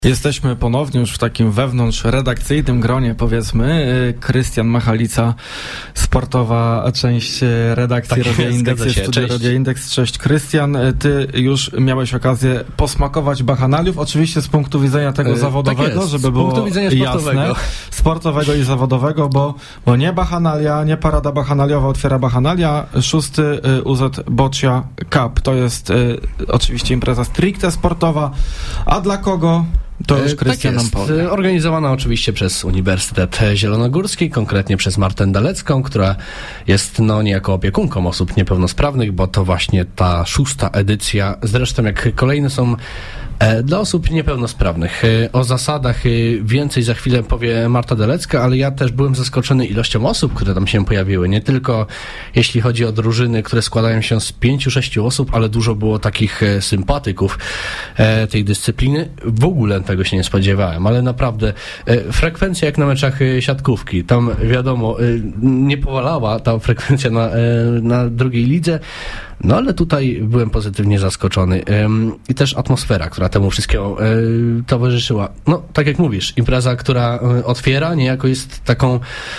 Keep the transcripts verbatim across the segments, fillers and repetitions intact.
Jesteśmy ponownie już w takim wewnątrz redakcyjnym gronie, powiedzmy. Krystian Machalica, sportowa część redakcji Tak, Radia Indeks, jest studio Radia Indeks. Cześć Krystian, ty już miałeś okazję posmakować bacchanaliów, oczywiście z punktu widzenia tego yy, zawodowego, tak żeby z było punktu widzenia sportowego. Jasne, sportowego i zawodowego, bo, bo nie bachanalia, nie parada bachanaliowa otwiera bachanalia, szósty U Z Boccia Cup. To jest y, oczywiście impreza stricte sportowa, a dla kogo? To już Krystian nam powie. Organizowana oczywiście przez Uniwersytet Zielonogórski, konkretnie przez Martę Dalecką, która jest no niejako opiekunką osób niepełnosprawnych, bo to właśnie ta szósta edycja, zresztą jak kolejne są dla osób niepełnosprawnych. O zasadach więcej za chwilę powie Marta Dalecka, ale ja też byłem zaskoczony ilością osób, które tam się pojawiły. Nie tylko jeśli chodzi o drużyny, które składają się z pięciu, sześciu osób, ale dużo było takich sympatyków tej dyscypliny. W ogóle tego się nie spodziewałem, ale naprawdę frekwencja jak na meczach siatkówki. Tam wiadomo, nie powalała ta frekwencja na, na drugiej lidze. No ale tutaj byłem pozytywnie zaskoczony. Ym, I też atmosfera, która temu wszystkiemu yy, towarzyszyła. No, tak jak mówisz, impreza, która yy, otwiera, niejako jest taką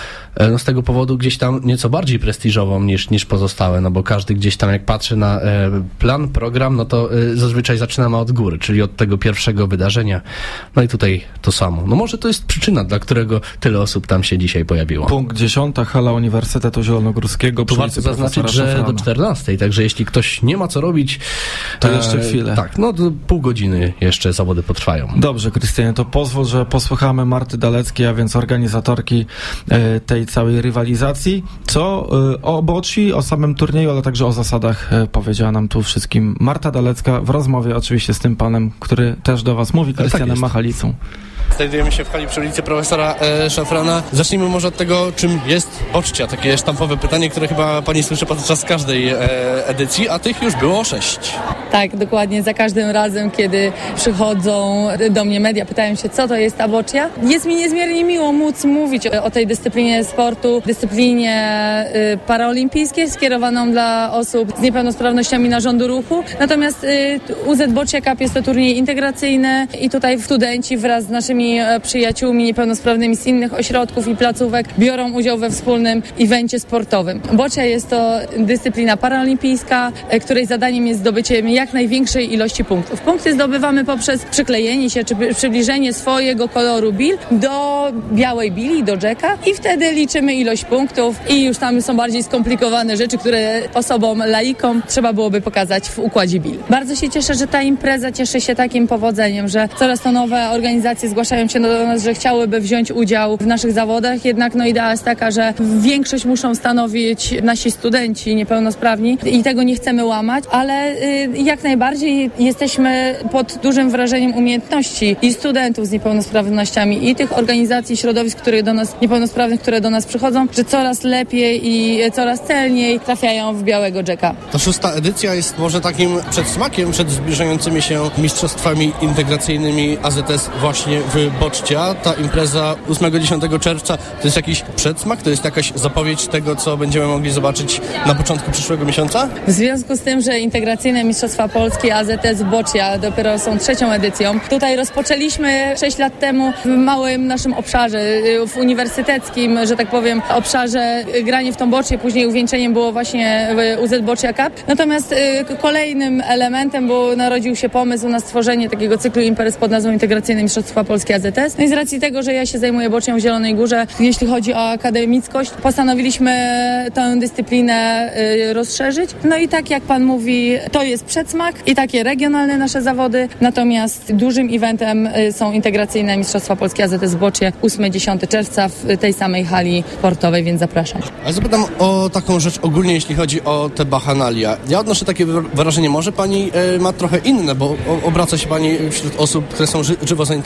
no z tego powodu gdzieś tam nieco bardziej prestiżową niż, niż pozostałe, no bo każdy gdzieś tam jak patrzy na e, plan, program, no to e, zazwyczaj zaczynamy od góry, czyli od tego pierwszego wydarzenia. No i tutaj to samo. No może to jest przyczyna, dla którego tyle osób tam się dzisiaj pojawiło. Punkt dziesiąta, hala Uniwersytetu Zielonogórskiego. Tu warto zaznaczyć, że do czternastej, także jeśli ktoś nie ma co robić, to e, jeszcze chwilę. Tak, no to pół godziny jeszcze zawody potrwają. Dobrze, Krystianie, to pozwól, że posłuchamy Marty Daleckiej, a więc organizatorki e, tej całej rywalizacji, co y, o Bocci, o samym turnieju, ale także o zasadach y, powiedziała nam tu wszystkim Marta Dalecka w rozmowie oczywiście z tym panem, który też do was mówi, Krystianem tak Machalicą. Znajdujemy się w hali przy ulicy Profesora e, Szafrana. Zacznijmy może od tego, czym jest Boccia. Takie sztampowe pytanie, które chyba pani słyszy podczas każdej e, edycji, a tych już było sześć. Tak, dokładnie. Za każdym razem, kiedy przychodzą do mnie media, pytają się, co to jest ta Boccia. Jest mi niezmiernie miło móc mówić o, o tej dyscyplinie sportu, dyscyplinie y, paraolimpijskiej, skierowaną dla osób z niepełnosprawnościami narządu ruchu. Natomiast y, U Z Boccia Cup jest to turniej integracyjny i tutaj studenci wraz z naszymi przyjaciółmi niepełnosprawnymi z innych ośrodków i placówek biorą udział we wspólnym evencie sportowym. Boccia jest to dyscyplina paraolimpijska, której zadaniem jest zdobycie jak największej ilości punktów. Punkty zdobywamy poprzez przyklejenie się czy przybliżenie swojego koloru bil do białej bili, do jacka i wtedy liczymy ilość punktów i już tam są bardziej skomplikowane rzeczy, które osobom laikom trzeba byłoby pokazać w układzie bil. Bardzo się cieszę, że ta impreza cieszy się takim powodzeniem, że coraz to nowe organizacje zgłaszają się do nas, że chciałyby wziąć udział w naszych zawodach, jednak no idea jest taka, że większość muszą stanowić nasi studenci niepełnosprawni i tego nie chcemy łamać, ale y, jak najbardziej jesteśmy pod dużym wrażeniem umiejętności i studentów z niepełnosprawnościami i tych organizacji, środowisk, które do nas, niepełnosprawnych, które do nas przychodzą, że coraz lepiej i coraz celniej trafiają w białego jacka. Ta szósta edycja jest może takim przedsmakiem przed zbliżającymi się mistrzostwami integracyjnymi A Z S właśnie w Boccia. Ta impreza ósmego do dziesiątego czerwca to jest jakiś przedsmak? To jest jakaś zapowiedź tego, co będziemy mogli zobaczyć na początku przyszłego miesiąca? W związku z tym, że integracyjne Mistrzostwa Polski A Z S Boccia dopiero są trzecią edycją. Tutaj rozpoczęliśmy sześć lat temu w małym naszym obszarze, w uniwersyteckim, że tak powiem, obszarze granie w tą Boccię. Później uwieńczeniem było właśnie U Z Boccia Cup. Natomiast y, kolejnym elementem, bo narodził się pomysł na stworzenie takiego cyklu imprez pod nazwą Integracyjne Mistrzostwa Polski A Z S. No i z racji tego, że ja się zajmuję Boccią w Zielonej Górze, jeśli chodzi o akademickość, postanowiliśmy tę dyscyplinę y, rozszerzyć. No i tak jak pan mówi, to jest przedsmak i takie regionalne nasze zawody, natomiast dużym eventem y, są integracyjne Mistrzostwa Polski A Z S w Boccie ósmego do dziesiątego czerwca w tej samej hali sportowej, więc zapraszam. A zapytam o taką rzecz ogólnie, jeśli chodzi o te bachanalia. Ja odnoszę takie wrażenie, może pani y, ma trochę inne, bo o, obraca się pani wśród osób, które są ży- żywo zainteresowane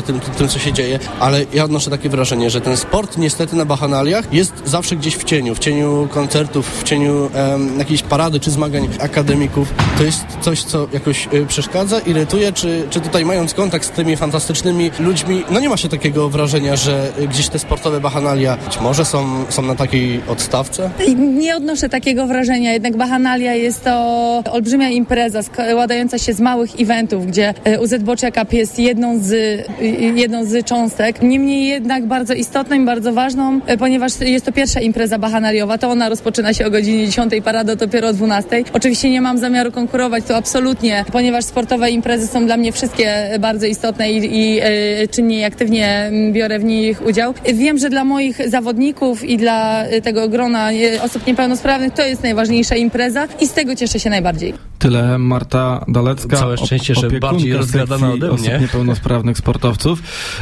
tym, tym, co się dzieje, ale ja odnoszę takie wrażenie, że ten sport niestety na Bacchanaliach jest zawsze gdzieś w cieniu, w cieniu koncertów, w cieniu um, jakiejś parady czy zmagań akademików. To jest coś, co jakoś y, przeszkadza, irytuje, czy, czy tutaj mając kontakt z tymi fantastycznymi ludźmi, no nie ma się takiego wrażenia, że y, gdzieś te sportowe Bacchanalia być może są, są na takiej odstawce? Nie odnoszę takiego wrażenia, jednak Bacchanalia jest to olbrzymia impreza składająca się z małych eventów, gdzie U Z Boccia Cup jest jedną z, jedną z cząstek. Niemniej jednak bardzo istotną i bardzo ważną, ponieważ jest to pierwsza impreza bachanaliowa, to ona rozpoczyna się o godzinie dziesiątej, parada dopiero o dwunastej. Oczywiście nie mam zamiaru konkurować, to absolutnie, ponieważ sportowe imprezy są dla mnie wszystkie bardzo istotne i, i e, czynnie i aktywnie biorę w nich udział. Wiem, że dla moich zawodników i dla tego grona osób niepełnosprawnych to jest najważniejsza impreza i z tego cieszę się najbardziej. Tyle Marta Dalecka, całe szczęście, że bardziej rozgadana ode mnie. Osób niepełnosprawnych sportowców.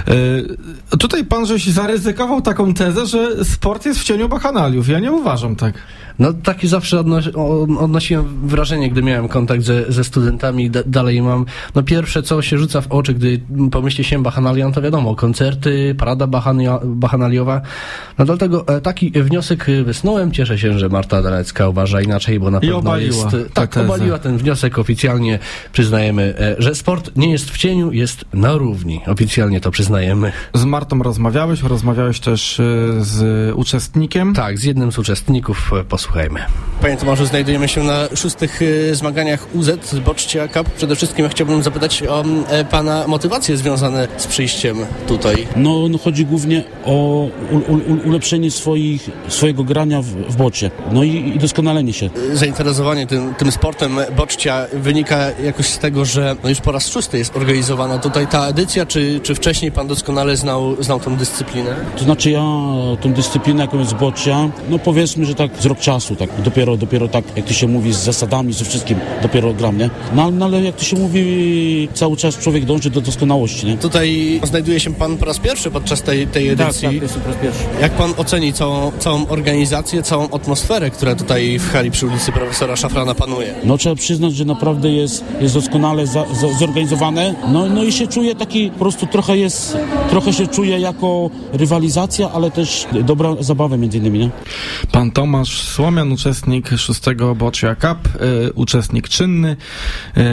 Yy, tutaj pan żeś zaryzykował taką tezę, że sport jest w cieniu bachanaliów. Ja nie uważam tak. No taki zawsze odnosi, odnosiłem wrażenie, gdy miałem kontakt ze, ze studentami, d- dalej mam, no pierwsze co się rzuca w oczy, gdy pomyśli się Bacchanalią, to wiadomo, koncerty, parada bachania, bachanaliowa, no dlatego e, taki wniosek wysnułem, cieszę się, że Marta Dalecka uważa inaczej, bo na I pewno obaliła jest, tak, tezę. obaliła ten wniosek, oficjalnie przyznajemy, e, że sport nie jest w cieniu, jest na równi, oficjalnie to przyznajemy. Z Martą rozmawiałeś, rozmawiałeś też e, z uczestnikiem? Tak, z jednym z uczestników, e, Słuchajmy. Panie Tomaszu, znajdujemy się na szóstych y, zmaganiach U Z Boccia Cup. Przede wszystkim chciałbym zapytać o e, pana motywacje związane z przyjściem tutaj. No, no chodzi głównie o u, u, ulepszenie swoich, swojego grania w, w bocie. No i, i doskonalenie się. Zainteresowanie tym, tym sportem boccia wynika jakoś z tego, że no już po raz szósty jest organizowana tutaj ta edycja, czy, czy wcześniej pan doskonale znał, znał tą dyscyplinę? To znaczy ja tą dyscyplinę, jaką jest boccia, no powiedzmy, że tak z rok czasu, tak dopiero, dopiero tak, jak to się mówi, z zasadami, ze wszystkim dopiero gram, nie? No, no ale jak to się mówi, cały czas człowiek dąży do doskonałości, nie? Tutaj znajduje się pan po raz pierwszy podczas tej, tej edycji. Tak, tak, jestem po raz pierwszy. Jak pan oceni całą, całą organizację, całą atmosferę, która tutaj w hali przy ulicy Profesora Szafrana panuje? No trzeba przyznać, że naprawdę jest, jest doskonale za, za, zorganizowane, no, no i się czuje taki, po prostu trochę jest, trochę się czuje jako rywalizacja, ale też dobra zabawa między innymi, nie? Pan Tomasz Słomian, uczestnik szóstego Boccia Cup, y, uczestnik czynny y,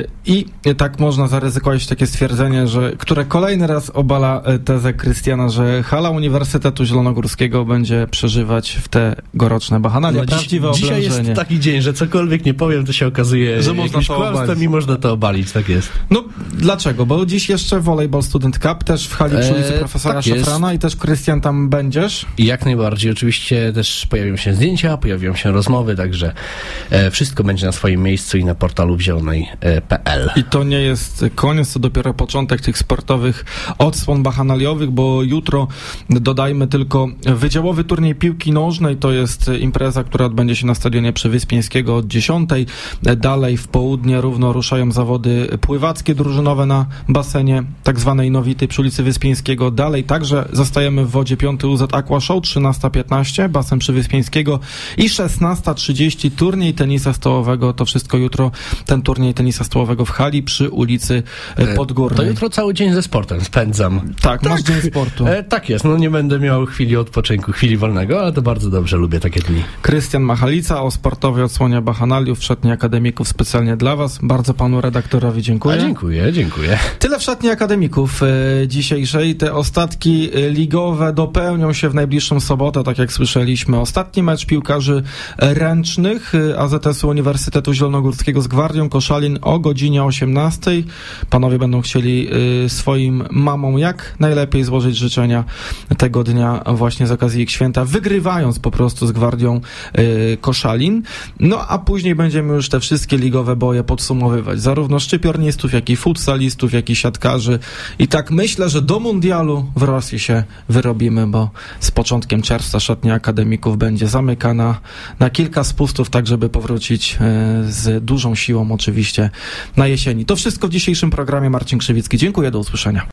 i tak można zaryzykować takie stwierdzenie, że które kolejny raz obala tezę Krystiana, że hala Uniwersytetu Zielonogórskiego będzie przeżywać w te goroczne bachanalia. No, Prawdziwe dziś, dzisiaj jest taki dzień, że cokolwiek nie powiem, to się okazuje, że można to obalić. I można to obalić, tak jest. No dlaczego? Bo dziś jeszcze Volleyball Student Cup też w hali przy ulicy Profesora tak Szafrana i też Krystian tam będziesz? I jak najbardziej. Oczywiście też pojawią się zdjęcia, pojawią się rozmowy, także e, wszystko będzie na swoim miejscu i na portalu w zielonej kropka pe el. I to nie jest koniec, to dopiero początek tych sportowych odsłon bachanaliowych, bo jutro dodajmy tylko wydziałowy turniej piłki nożnej, to jest impreza, która odbędzie się na stadionie Przywyspieńskiego od dziesiątej. Dalej w południe równo ruszają zawody pływackie drużynowe na basenie tak zwanej Nowity przy ulicy Wyspieńskiego. Dalej także zostajemy w wodzie piąty U Z Aqua Show, trzynasta piętnaście, basen Przywyspieńskiego i szesnasta trzydzieści turniej tenisa stołowego. To wszystko jutro, ten turniej tenisa stołowego w hali przy ulicy Podgórnej. To jutro cały dzień ze sportem spędzam. Tak, tak. Masz dzień sportu. E, tak jest, no nie będę miał chwili odpoczynku, chwili wolnego, ale to bardzo dobrze, lubię takie dni. Krystian Machalica o sportowej odsłonie bachanaliów w Szatni Akademików specjalnie dla was. Bardzo panu redaktorowi dziękuję. A dziękuję, dziękuję. Tyle w Szatni Akademików e, dzisiejszej. Te ostatki ligowe dopełnią się w najbliższą sobotę, tak jak słyszeliśmy. Ostatni mecz piłkarzy ręcznych A Z S-u Uniwersytetu Zielonogórskiego z Gwardią Koszalin o godzinie osiemnastej. Panowie będą chcieli y, swoim mamom jak najlepiej złożyć życzenia tego dnia właśnie z okazji ich święta, wygrywając po prostu z Gwardią y, Koszalin. No a później będziemy już te wszystkie ligowe boje podsumowywać. Zarówno szczypiornistów, jak i futsalistów, jak i siatkarzy. I tak myślę, że do mundialu w Rosji się wyrobimy, bo z początkiem czerwca Szatnia Akademików będzie zamykana na kilka spustów, tak żeby powrócić y, z dużą siłą oczywiście na jesieni. To wszystko w dzisiejszym programie. Marcin Krzywicki. Dziękuję, do usłyszenia.